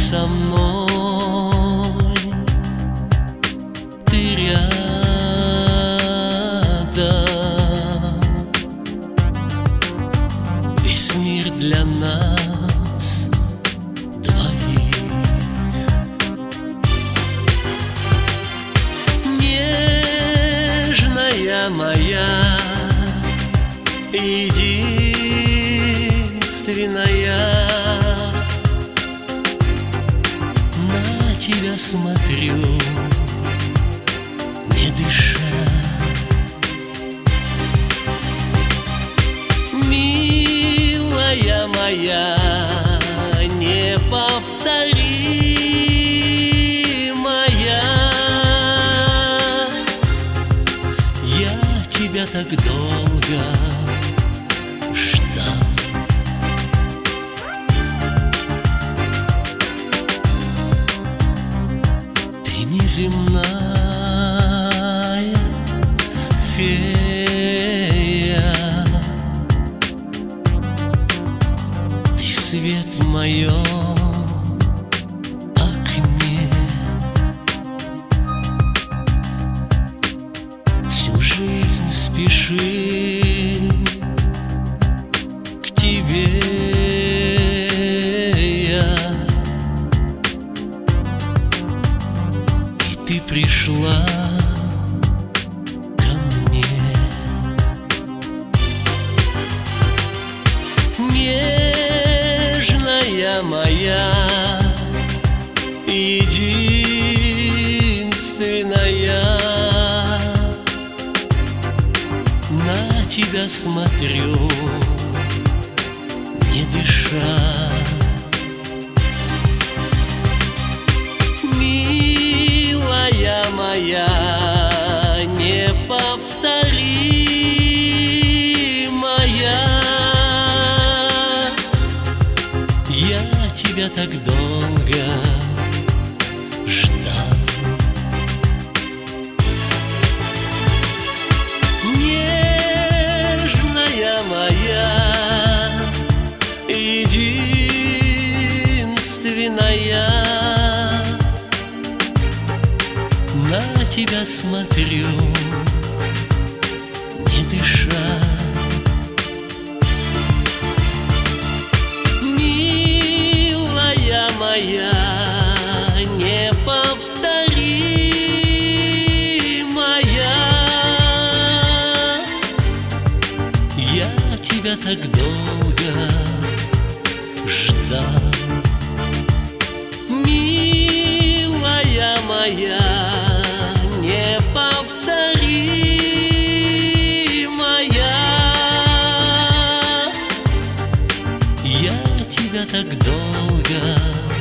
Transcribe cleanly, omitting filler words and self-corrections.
со мной, ты рядом. Весь мир для нас двоих. Нежная моя, единственная, на тебя смотрю, не дыша. Милая моя, неповторимая, я тебя так долго ждал. Ты неземная фея, ты свет в моем окне. Всю жизнь спеши к тебе я, и ты пришла ко мне. Нежная моя, единственная, на тебя смотрю, не дыша. Милая моя, неповторимая, я тебя так долго ждал. Нежная моя, единственная, на тебя смотрю, не дыша. Милая моя, неповторимая, я тебя так долго ждал. Милая моя, неповторимая, я тебя так долго